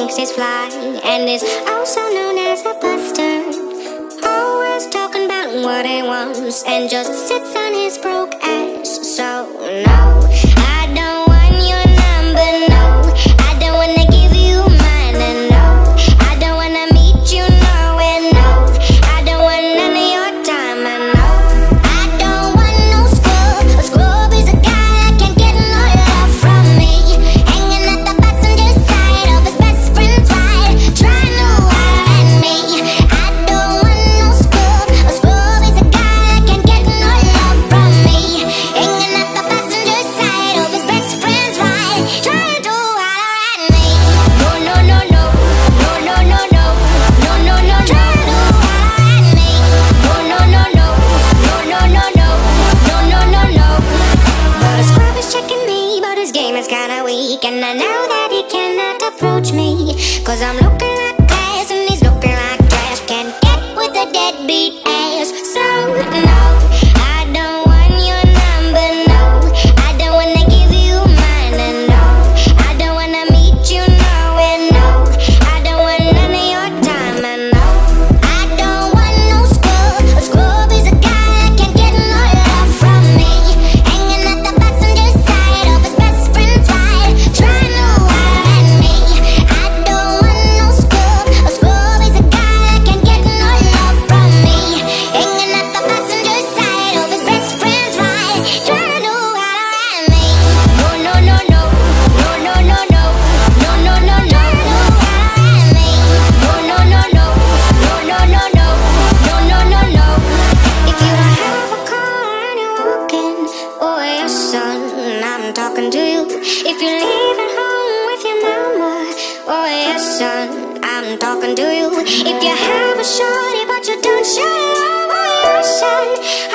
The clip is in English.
thinks he's fly and is also known as a buster. Always talking about what he wants and just sits on his broke ass. So no, I don't want your number, no. I don't wanna give you mine, and no, I don't wanna meet you nowhere, no. I don't want none of your time, and no, I don't want no scrub. A scrub is a guy that can't get no love from me, hanging at the passenger side of his best friend's ride, trying to holler at me. I don't want no scrub. A scrub is a guy that can't get no love from me, hanging at the passenger side of his best friend's ride, trying to holler at me. No, no, no, no, no, no, no, no, no, no, no, trying to holler at me. No, no, no, no, no, no, no, no, no, no, no, no. But a scrub is checking me, but his game is kinda weak, and I know that he cannot approach me, 'cause I'm looking like glass and he's looking like trash. Can't get with a deadbeat ass. So no, I don't want your number, no. I don't wanna give you mine, and no, I don't wanna meet you nowhere, no. I don't want none of your time, and no, I don't want no scrub. A scrub is a guy that can't get no love from me, hanging at the passenger side of his best friend's ride, trying to holler at me. I don't want no scrub. A scrub is a guy that can't get no love from me, hanging at the passenger side of his best friend's ride, trying to holler at me. No, no, no, no, no, no, no, no, no, no, no, no, trying to holler at me. No, no, no, no, no, no, no, no, no, no, no, no. If you don't have a car and you're walking, oh yes, son, I'm talking to you. If you're leaving home with your mama, oh yes, son, I'm talking to you. If you have a shorty but you don't show it, oh yes, son,